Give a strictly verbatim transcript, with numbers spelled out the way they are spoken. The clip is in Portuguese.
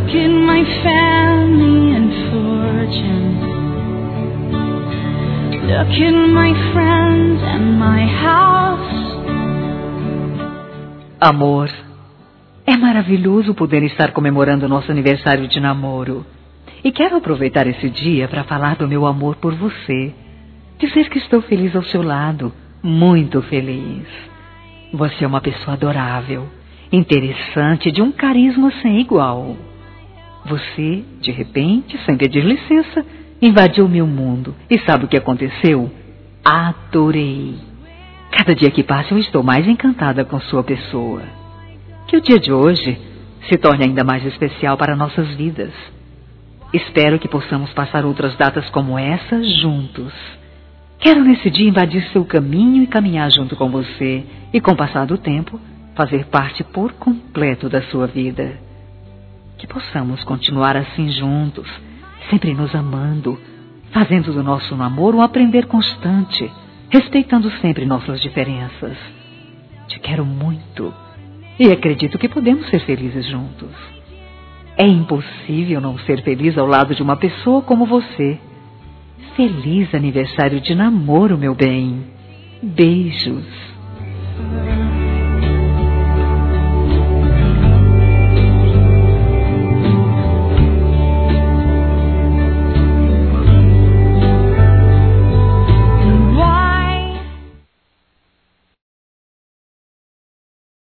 Look at my family and fortune. Look at my friends and my house. Amor, é maravilhoso poder estar comemorando nosso aniversário de namoro. E quero aproveitar esse dia para falar do meu amor por você. Dizer que estou feliz ao seu lado, muito feliz. Você é uma pessoa adorável, interessante, de um carisma sem igual. Você, de repente, sem pedir licença, invadiu meu mundo. E sabe o que aconteceu? Adorei. Cada dia que passa eu estou mais encantada com sua pessoa. Que o dia de hoje se torne ainda mais especial para nossas vidas. Espero que possamos passar outras datas como essa juntos. Quero nesse dia invadir seu caminho e caminhar junto com você. E com o passar do tempo, fazer parte por completo da sua vida. Que possamos continuar assim juntos, sempre nos amando, fazendo do nosso namoro um aprender constante, respeitando sempre nossas diferenças. Te quero muito e acredito que podemos ser felizes juntos. É impossível não ser feliz ao lado de uma pessoa como você. Feliz aniversário de namoro, meu bem. Beijos.